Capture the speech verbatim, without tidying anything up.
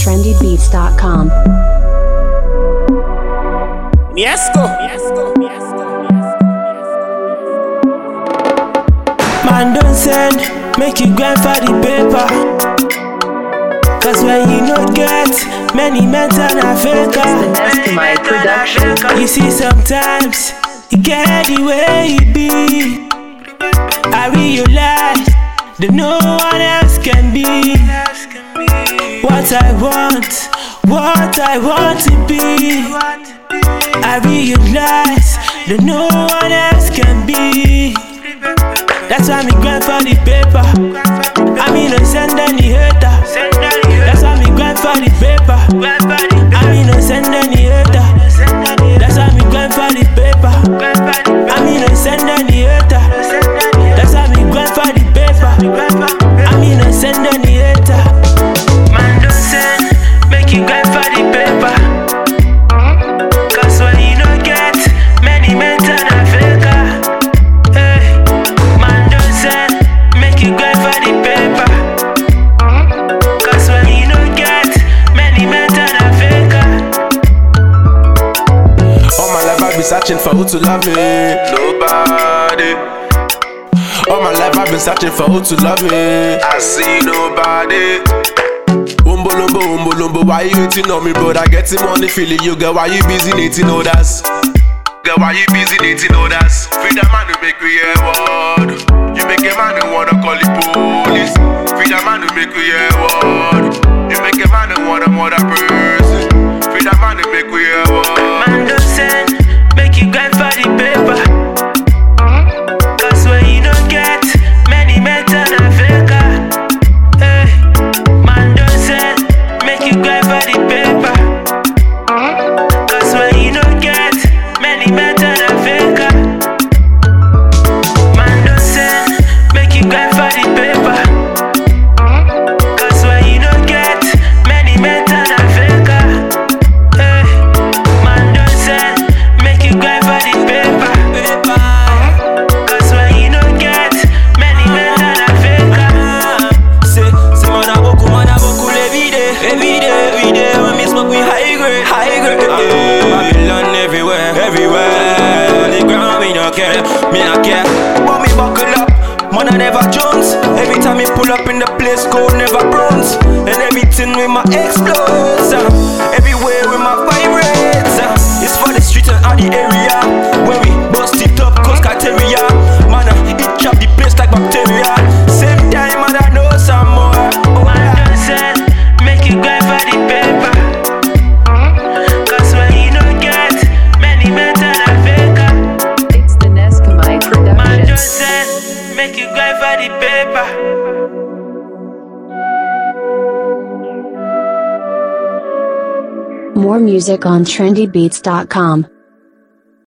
trendy beats dot com. Yes, go. Man don't send, make you grind for the paper. Cause when you not get, many men turn a faker. The Neskamai production. You see sometimes, you get the way you be. I realize that no one else can be what I want, what I want to be. I realize that no one else can be. That's why me grind for the paper. I mean no send any hater. That's why me grind for the paper. I mean no send any hater. That's why me grind for the paper. I mean no send any hater. That's why me grind for the paper. I mean no send any hater. Man don't send, make you grind for the paper. Cause when you don't get, many men turn a faker. Hey, man don't send, make you grind for the paper. Cause when you don't get, many men turn a faker. All my life I've been searching for who to love me. Nobody. All my life I've been searching for who to love me. I see nobody. Umbo lumbo, umbo lumbo, why you hating on me, brother? Getting money, feeling you, girl. Why you busy dating others? Girl, why you busy dating others? Freedom man who make we hear word. You make a man who wanna call the police. Freedom man who make we hear word. You make a man who wanna murder person. Freedom man who make we hear word. Man don't send, make you grind for the paper. Cause when you don't get, many men turn a faker. Hey, man don't send, make you grind for the paper. Cause when you don't get, many men turn a faker. Man don't send, make you grind for the paper. Cause when you don't get, many men turn a faker. Hey, man don't send, make you grind for the paper. Cause when you don't get, many men turn a faker. Say, say man a boku, man a boku every day, every day, every day. When me smoke, we high grade, high grade. Babylon everywhere, everywhere. On the ground, me no care, me no care. But me buckle up, man I never Jones. Every time me pull up in the place, gold never bronze. And everything with my explodes, uh, everywhere with my vibrates. Uh, it's for the street and all the area. When we bust it up, cause criteria. Man I it chop the place like bacteria. Same time, man I know some more. Oh, Man don't send, make you grind for the paper. Cause when you don't get, many men turn a faker. It's the Neskamai Man don't production. send, make you grind for the paper. More music on trendy beats dot com.